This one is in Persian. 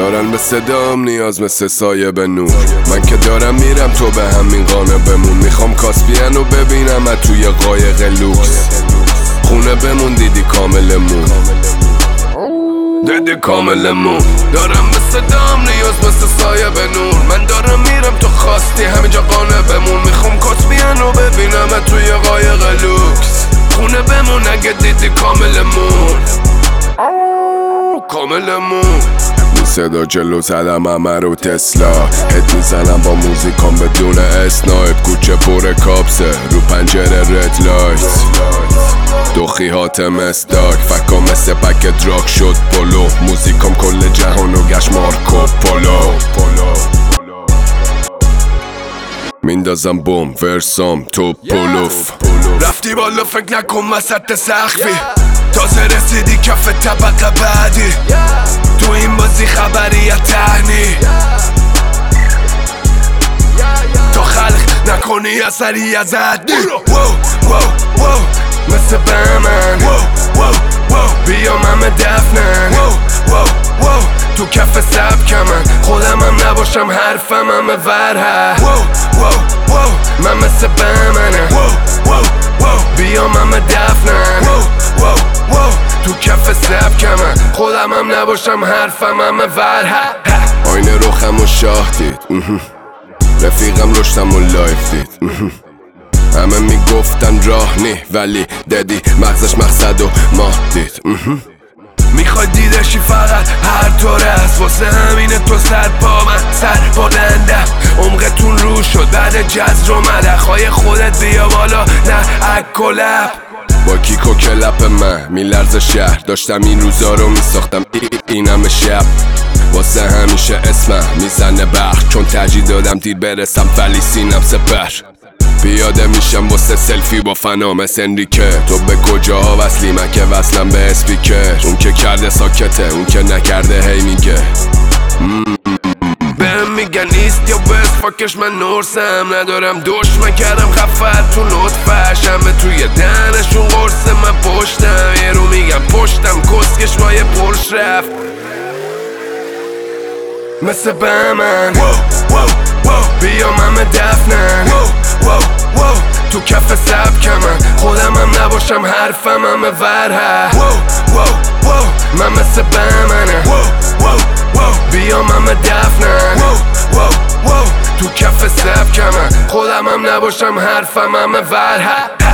دارن به صدام نیاز مثل سایه به نور. من که دارم میرم تو به همین قانه بمون. میخوام کاسپین رو ببینم توی قایق لوکس. خونه بمون دیدی کاملمون، دیدی کاملمون. دارم به صدام نیاز مثل سایه به نور. من دارم میرم تو خواستی همینجا قانه بمون. میخوام کاسپین رو ببینم توی قایق لوکس. خونه بمون اگه دیدی کاملمون، کاملمون. صدا جلو زدم همه رو تسلا. هد میزنم با موزیکام بدون اسنایپ. کوچه پر کابسه رو پنجره رد لایت. دوخیهات مستاک فکا مثل پک دراک شد پلو. موزیکام کل جهانو گشت مارکو پولو. میندازم بوم ورسام تو پولوف. رفتی بالا فکر نکن وسط سخفی. تازه رسیدی کف طبقه بعدی. تو این بازی خبریت تهنی. تو خلق نکنی اثری ازت. مثل بمن بیام همه دفنن. تو کف سبکمن خودم هم نباشم حرفم همه ورهه. من مثل بمنم بیام همه دفنن. تو کف سبکمن خودم هم نباشم حرفم همه ورهه. آینه روخم و شاه دید. رفیقم رشتم و لایف دید. همه میگفتن راه نی ولی دادی مغزش مقصد و ما دید. میخوای دیدشی فقط هر طور است. واسه همینه تو سر پا من سر بلنده. عمقتون رو شد بعد جزر و مدخای خودت بیا بالا نه اکلب. با کیک و کلپ من میلرز شهر. داشتم این روزا رو میساختم اینم شب. واسه همیشه اسمم میزنه برق. چون ترجیح دادم دیر برسم ولی سینم سپر. پیاده میشم واسه سلفی با فنا مثل انریکه. تو به کجا وصلی من که وصلم به اسپیکر. اون که کرده ساکته اون که نکرده هی میگه. بهم میگن ایست یا بست فاکش من نورسم. ندارم دشمن کردم خفت تو لطفش. همه توی دهنشون قرصه من پشتم. یه رو میگم پشتم کسکش مایه پرش رفت. مثل بمن بیام همه دفنن. تو کف سبکمن خودم هم نباشم حرفم همه ورهه. من مثل بمنم بیام همه دفنن. تو کف سبکمن خودم هم نباشم حرفم همه ورهه.